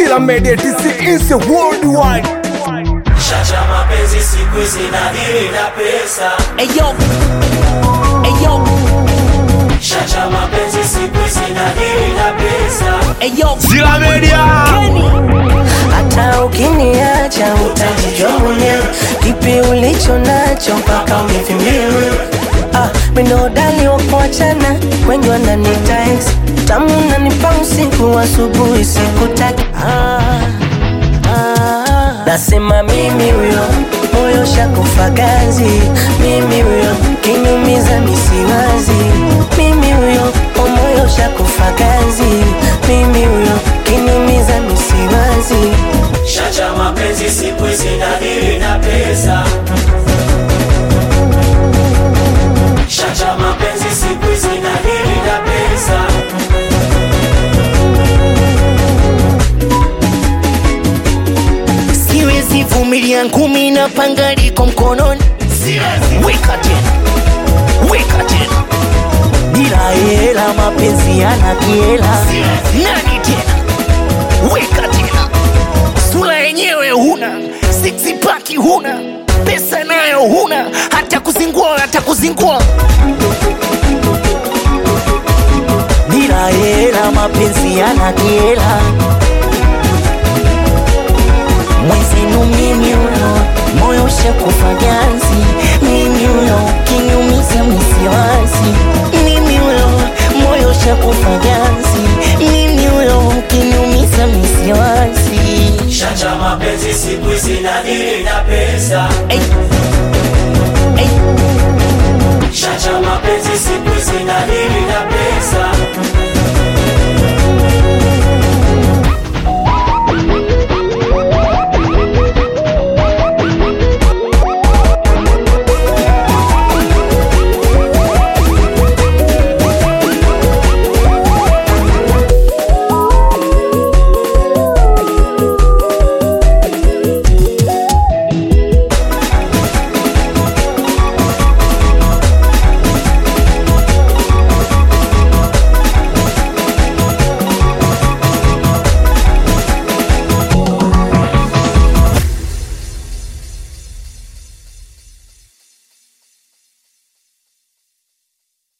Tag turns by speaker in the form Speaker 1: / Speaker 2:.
Speaker 1: Zila Media TC is worldwide.
Speaker 2: Chacha mapenzi siku hizi na dili na pesa.
Speaker 3: Eyo, eyo.
Speaker 2: Chacha mapenzi siku hizi na dili na pesa.
Speaker 3: Eyo,
Speaker 1: Zila Media.
Speaker 4: Hata ukiniacha utajijua mwenyewe, kipi ulicho nacho mpaka umefimbia. Minodali wakuachana, wengi wananita ex. Tamu nanipa usiku, asubuhi sikutaki. Nasema mimi huyo, moyo shakufa ganzi. Mimi huyo, kinyumiza misiwazi. Mimi huyo, moyo shakufa ganzi. Mimi huyo, kinyumiza misiwazi.
Speaker 2: Chacha mapenzi siku hizi na dili na pesa. Chacha mapenzi siku hizi na dili na pesa.
Speaker 4: Siwezi vumilia ngumi na panga liko mkononi. Weka tena, weka tena. Bila hela mapenzi yana kiela. Nani tena, weka tena. Sura yenyewe huna, six pack huna, pesa nayo huna, hata kuzingua. Bila hela mapenzi yana kiela. Mwenzenu mimi huyo, moyo shakufa ganzi. Mimi huyo, kinyumiza misiwazi. Mimi huyo, moyo shakufa ganzi. Mimi huyo, kinyumiza misiwazi.
Speaker 2: Chacha mapenzi siku hizi na dili na pesa. Chacha mapenzi siku hizi na dili na pesa.